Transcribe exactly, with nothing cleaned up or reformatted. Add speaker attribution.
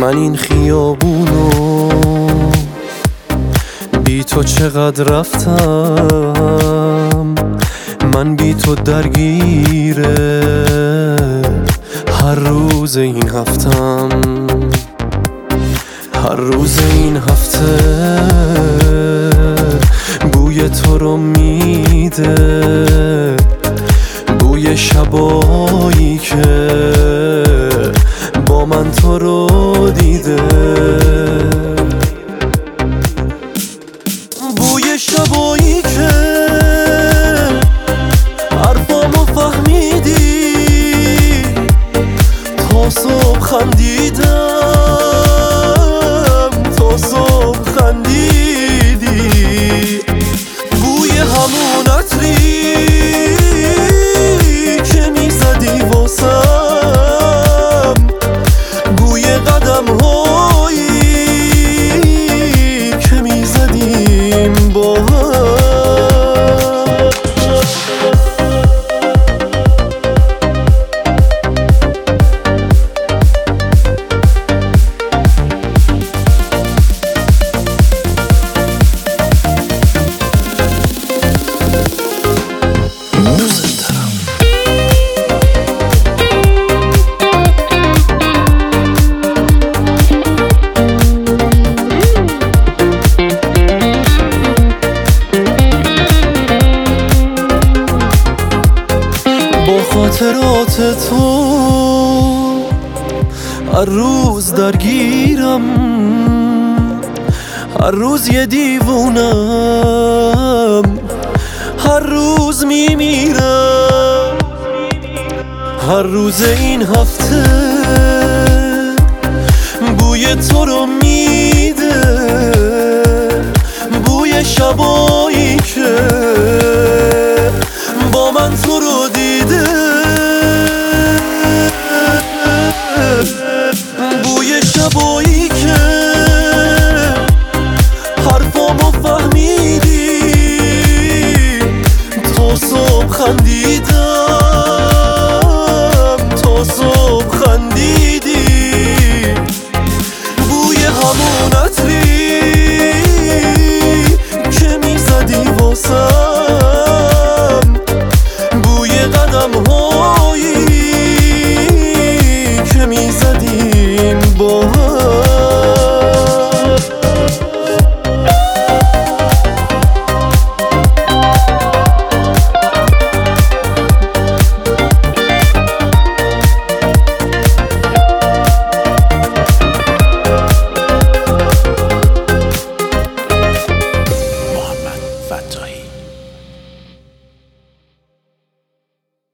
Speaker 1: من این خیابونو بی تو چقدر رفتم، من بی تو درگیره هر روز این هفتم. هر روز این هفته بوی تو رو میده، بوی شبایی که با من تو رو دیده، بوی شبایی که حرفامو فهمیدی، تا صبح خندیدم، تا صبح خندیدی. بوی همون عطری که میزدی واسم، بوی قدم هایی که میزدیم با هم. با خاطرات تو هر روز درگیرم، هر روز یه دیوونم، هر روز میمیرم. هر روز این هفته بوی تو رو میده، بوی شبایی که با من تو رو دیده، بوی شبایی